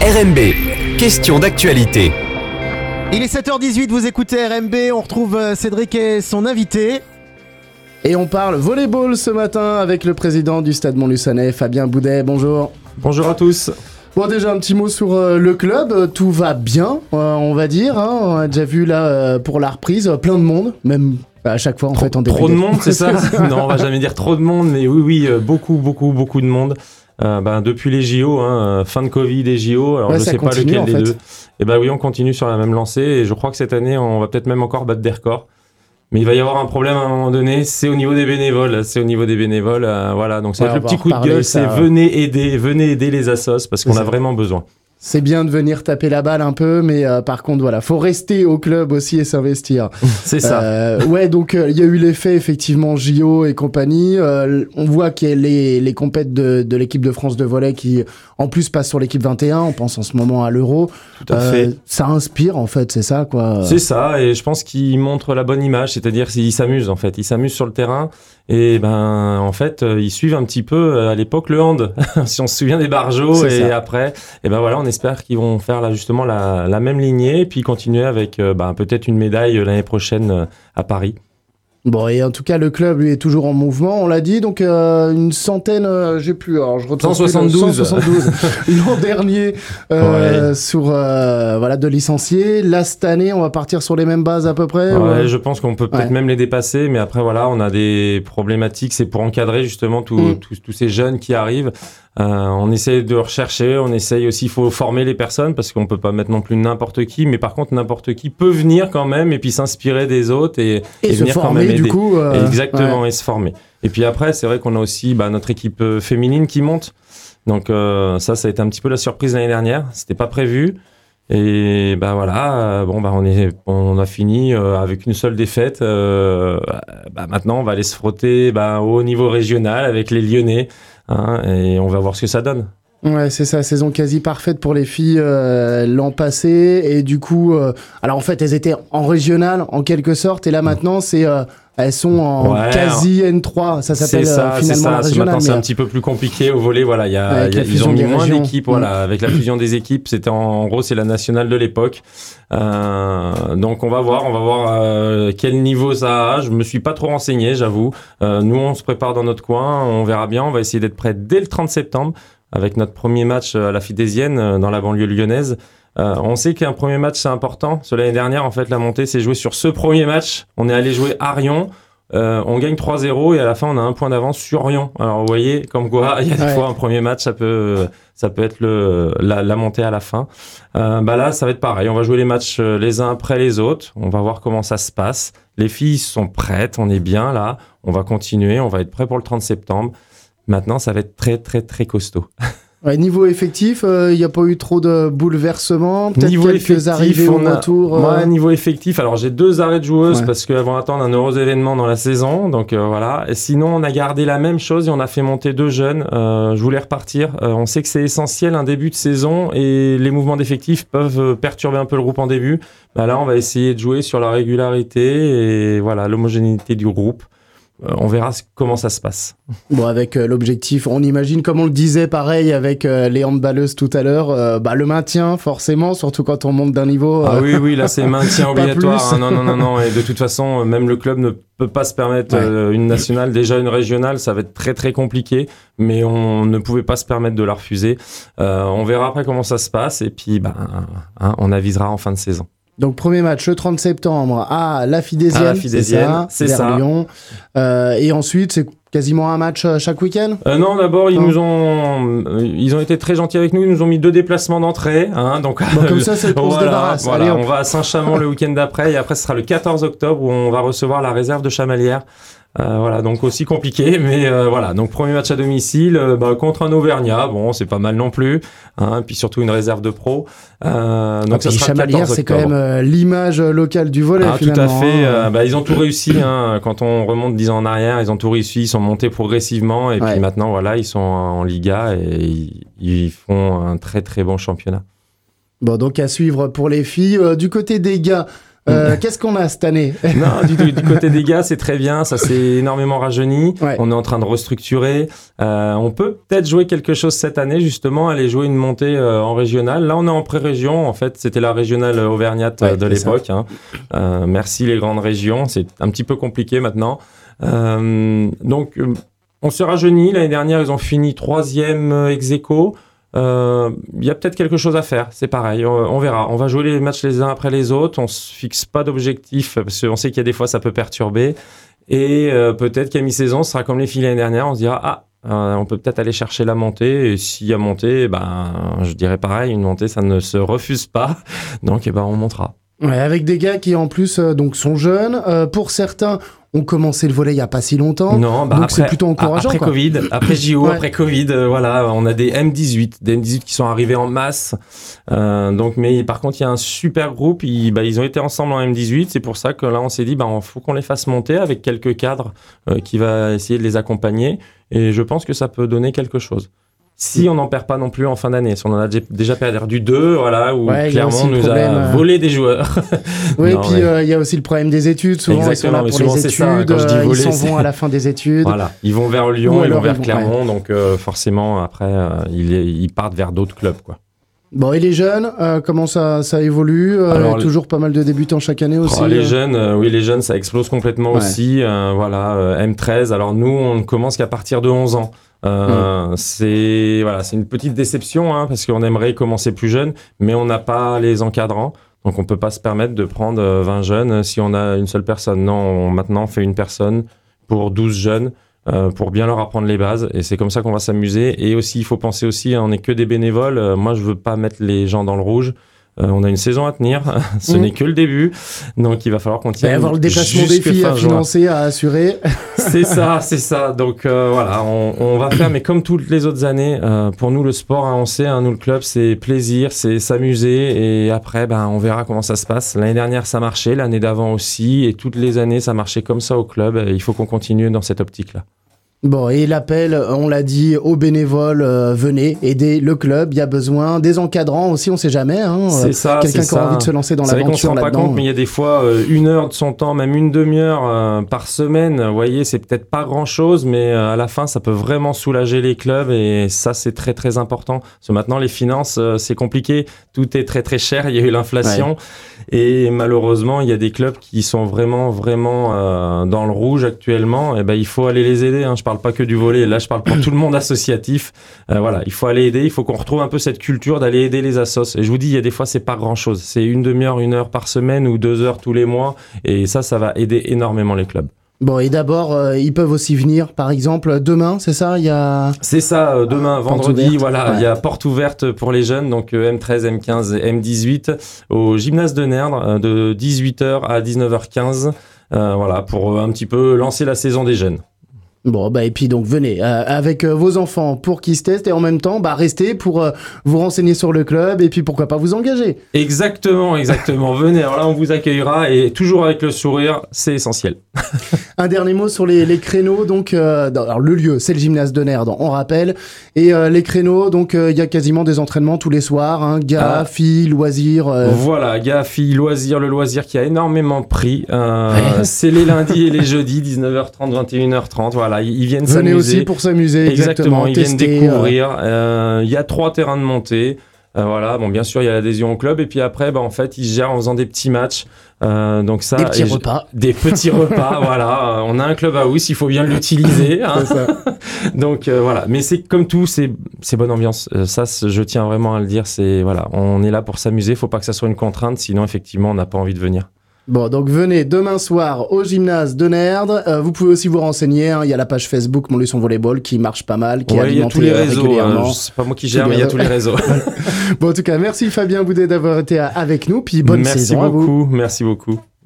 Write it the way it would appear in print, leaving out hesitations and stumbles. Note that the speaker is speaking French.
RMB, question d'actualité. Il est 7h18, vous écoutez RMB, on retrouve Cédric et son invité. Et on parle volleyball ce matin avec le président du Stade Montluçonnais, Fabien Boudet. Bonjour. Bonjour à tous. Bon, déjà un petit mot sur le club, tout va bien, on va dire. Hein. On a déjà vu là pour la reprise, plein de monde, même à chaque fois en fait en début. Trop de monde, c'est ça? Non, on va jamais dire trop de monde, mais oui, beaucoup de monde. Depuis les JO, fin de Covid et JO, alors je sais pas lequel des deux. Et oui, on continue sur la même lancée et je crois que cette année, on va peut-être même encore battre des records. Mais il va y avoir un problème à un moment donné, c'est au niveau des bénévoles. Voilà, donc ça va être le petit coup de gueule, c'est venez aider les assos parce qu'on a vraiment besoin. C'est bien de venir taper la balle un peu, mais par contre, voilà, faut rester au club aussi et s'investir. C'est ça. Donc il y a eu l'effet effectivement JO et compagnie. On voit qu'il y a les compètes de l'équipe de France de volley qui, en plus, passent sur l'équipe 21. On pense en ce moment à l'Euro. Tout à fait. Ça inspire, en fait, c'est ça, quoi. C'est ça, et je pense qu'ils montrent la bonne image, c'est-à-dire qu'ils s'amusent, en fait. Ils s'amusent sur le terrain. Et en fait, ils suivent un petit peu à l'époque le hand, si on se souvient des barjots. Et après, voilà, on espère qu'ils vont faire là justement la même lignée et puis continuer avec peut-être une médaille l'année prochaine à Paris. Bon, et en tout cas, le club, lui, est toujours en mouvement, on l'a dit, donc une centaine, j'ai plus, alors je retrouve 172 l'an dernier, sur, de licenciés. Là, cette année, on va partir sur les mêmes bases à peu près. Ouais, je pense qu'on peut peut-être même les dépasser, mais après, voilà, on a des problématiques, c'est pour encadrer justement tous ces jeunes qui arrivent. On essaye de rechercher, il faut former les personnes parce qu'on peut pas mettre non plus n'importe qui, mais par contre n'importe qui peut venir quand même et puis s'inspirer des autres et venir former, quand même aider. Du coup, exactement, et se former. Et puis après, c'est vrai qu'on a aussi notre équipe féminine qui monte. Donc ça a été un petit peu la surprise l'année dernière. C'était pas prévu. Et on a fini avec une seule défaite. Maintenant, on va aller se frotter au niveau régional avec les Lyonnais. Et on va voir ce que ça donne. Ouais, c'est ça, saison quasi parfaite pour les filles l'an passé. Et du coup, alors en fait, elles étaient en régional en quelque sorte. Et là maintenant, elles sont en quasi N3. Ça s'appelle finalement la régionale. Maintenant, c'est un petit peu plus compliqué au volley. Voilà, ils ont mis moins d'équipes. Voilà, avec la fusion des équipes, c'était en gros, c'est la nationale de l'époque. Donc on va voir quel niveau ça a. Je me suis pas trop renseigné, j'avoue. Nous, on se prépare dans notre coin. On verra bien. On va essayer d'être prêt dès le 30 septembre avec notre premier match à la Fidésienne dans la banlieue lyonnaise. On sait qu'un premier match, c'est important. L'année dernière, en fait, la montée s'est jouée sur ce premier match. On est allé jouer à Rion. On gagne 3-0 et à la fin, on a un point d'avance sur Rion. Alors, vous voyez, comme quoi, il y a des fois, un premier match, ça peut être la montée à la fin. Là, ça va être pareil. On va jouer les matchs les uns après les autres. On va voir comment ça se passe. Les filles sont prêtes. On est bien là. On va continuer. On va être prêt pour le 30 septembre. Maintenant, ça va être très, très, très costaud. Ouais, niveau effectif, il n'y a pas eu trop de bouleversements, peut-être niveau quelques effectif, arrivées au retour. Niveau effectif, alors j'ai 2 arrêts de joueuses parce qu'elles vont attendre un heureux événement dans la saison, donc voilà. Et sinon, on a gardé la même chose et on a fait monter 2 jeunes. Je voulais repartir. On sait que c'est essentiel un début de saison et les mouvements d'effectifs peuvent perturber un peu le groupe en début. Là, on va essayer de jouer sur la régularité et voilà l'homogénéité du groupe. On verra comment ça se passe. Bon, avec l'objectif, on imagine, comme on le disait, pareil avec les handballeuses tout à l'heure, le maintien, forcément, surtout quand on monte d'un niveau. Ah oui, là c'est maintien obligatoire. Non. Et de toute façon, même le club ne peut pas se permettre une nationale. Déjà une régionale, ça va être très très compliqué, mais on ne pouvait pas se permettre de la refuser. On verra après comment ça se passe et puis on avisera en fin de saison. Donc, premier match le 30 septembre à la Fidésienne, c'est ça. Lyon. Et ensuite, c'est quasiment un match chaque week-end ? Non, d'abord, ils ont été très gentils avec nous. Ils nous ont mis 2 déplacements d'entrée. Donc, comme ça, c'est on se débarrasse. Voilà, allez, on va à Saint-Chamond le week-end d'après. Et après, ce sera le 14 octobre où on va recevoir la réserve de Chamalières. Donc aussi compliqué, mais voilà. Donc premier match à domicile contre un Auvergnat, bon c'est pas mal non plus, puis surtout une réserve de pro. Donc ça sera le 14 octobre. C'est quand même l'image locale du volley finalement. Tout à fait. Ils ont tout réussi. Quand on remonte 10 ans en arrière, ils ont tout réussi. Ils sont montés progressivement et puis maintenant voilà, ils sont en Liga et ils font un très très bon championnat. Bon, donc à suivre pour les filles. Du côté des gars. Qu'est-ce qu'on a cette année? Non, du côté des gars, c'est très bien. Ça s'est énormément rajeuni. Ouais. On est en train de restructurer. On peut peut-être jouer quelque chose cette année, justement, aller jouer une montée en régionale. Là, on est en pré-région. En fait, c'était la régionale auvergnate de l'époque. Merci les grandes régions. C'est un petit peu compliqué maintenant. Donc, on se rajeunit. L'année dernière, ils ont fini 3e ex-aequo. Il y a peut-être quelque chose à faire, c'est pareil, on verra. On va jouer les matchs les uns après les autres, on se fixe pas d'objectif parce qu'on sait qu'il y a des fois ça peut perturber. Et peut-être qu'à mi-saison, ce sera comme les filles l'année dernière, on se dira on peut peut-être aller chercher la montée. Et s'il y a montée, je dirais pareil, une montée ça ne se refuse pas, donc on montera. Ouais, avec des gars qui en plus donc sont jeunes, pour certains ont commencé le volley il y a pas si longtemps. Non, donc après, c'est plutôt encourageant. Après quoi. Covid, après JO, après Covid, voilà, on a des M18 qui sont arrivés en masse. Mais par contre, il y a un super groupe. Ils ont été ensemble en M18. C'est pour ça que là, on s'est dit, faut qu'on les fasse monter avec quelques cadres qui va essayer de les accompagner. Et je pense que ça peut donner quelque chose. Si on n'en perd pas non plus en fin d'année, si on en a déjà perdu 2, voilà, où Clermont nous a volé des joueurs. Oui, et puis il y a aussi le problème des études. Souvent, ils sont là pour les études, ça, voler, ils s'en vont à la fin des études. Voilà, ils vont vers Lyon, ils vont vers Clermont, donc forcément, après, ils partent vers d'autres clubs, quoi. Bon, et les jeunes, comment ça évolue? Alors, toujours pas mal de débutants chaque année aussi. Les jeunes, ça explose complètement aussi. M13, alors nous, on ne commence qu'à partir de 11 ans. C'est une petite déception parce qu'on aimerait commencer plus jeune, mais on n'a pas les encadrants, donc on peut pas se permettre de prendre 20 jeunes si on a une seule personne. Non, maintenant on fait une personne pour 12 jeunes pour bien leur apprendre les bases, et c'est comme ça qu'on va s'amuser. Et aussi, il faut penser aussi, on n'est que des bénévoles. Moi, je veux pas mettre les gens dans le rouge. On a une saison à tenir, ce n'est que le début, donc il va falloir qu'on tienne. Il va y avoir le déplacement des filles à financer, à assurer. C'est ça. Donc on va faire, mais comme toutes les autres années, pour nous le sport, on sait, nous le club, c'est plaisir, c'est s'amuser, et après, on verra comment ça se passe. L'année dernière, ça marchait, l'année d'avant aussi, et toutes les années, ça marchait comme ça au club. Il faut qu'on continue dans cette optique-là. Bon, et l'appel, on l'a dit, aux bénévoles, venez aider le club. Il y a besoin des encadrants aussi, on sait jamais. C'est ça. Quelqu'un qui a envie de se lancer dans l'aventure là-dedans. C'est vrai qu'on se rend pas compte, mais il y a des fois 1 heure de son temps, même une demi-heure par semaine. Vous voyez, c'est peut-être pas grand-chose, mais à la fin, ça peut vraiment soulager les clubs, et ça, c'est très très important. Parce que maintenant, les finances, c'est compliqué. Tout est très très cher. Il y a eu l'inflation, et malheureusement, il y a des clubs qui sont vraiment dans le rouge actuellement. Et il faut aller les aider. Je parle pas que du volley, là je parle pour tout le monde associatif. Il faut aller aider, il faut qu'on retrouve un peu cette culture d'aller aider les assos. Et je vous dis, il y a des fois c'est pas grand chose, c'est une demi-heure, 1 heure par semaine ou 2 heures tous les mois, et ça va aider énormément les clubs. Bon, et d'abord, ils peuvent aussi venir, par exemple, demain, c'est ça? C'est ça, demain, vendredi, il y a porte ouverte pour les jeunes, donc M13, M15 et M18, au gymnase de Nerdre, de 18h à 19h15, pour un petit peu lancer la saison des jeunes. Bon, et puis donc venez avec vos enfants pour qu'ils se testent, et en même temps restez pour vous renseigner sur le club, et puis pourquoi pas vous engager. Exactement. Venez, alors là on vous accueillera, et toujours avec le sourire, c'est essentiel. Un dernier mot sur les créneaux, donc alors le lieu c'est le gymnase de Nerdre, on rappelle, et les créneaux, donc il y a quasiment des entraînements tous les soirs, gars, filles, loisirs. Voilà, gars, filles, loisirs, le loisir qui a énormément pris, c'est les lundis et les jeudis 19h30, 21h30, voilà. Ils viennent s'amuser. Venez aussi pour s'amuser, exactement. Ils viennent découvrir. Il y a 3 terrains de montée. Bien sûr, il y a l'adhésion au club. Et puis après, en fait, ils gèrent en faisant des petits matchs. Donc ça, des petits repas, voilà. On a un club house, il faut bien l'utiliser. C'est ça. Donc voilà. Mais c'est comme tout, c'est bonne ambiance. Ça, je tiens vraiment à le dire. On est là pour s'amuser. Faut pas que ça soit une contrainte. Sinon, effectivement, on n'a pas envie de venir. Bon, donc venez demain soir au gymnase de Nerdre. Vous pouvez aussi vous renseigner. Il y a la page Facebook Montluçon Volleyball qui marche pas mal, qui est alimentée régulièrement. C'est pas moi qui gère, mais il y a tous les réseaux. Bon, en tout cas, merci Fabien Boudet d'avoir été avec nous. Puis bonne saison à vous. Merci beaucoup.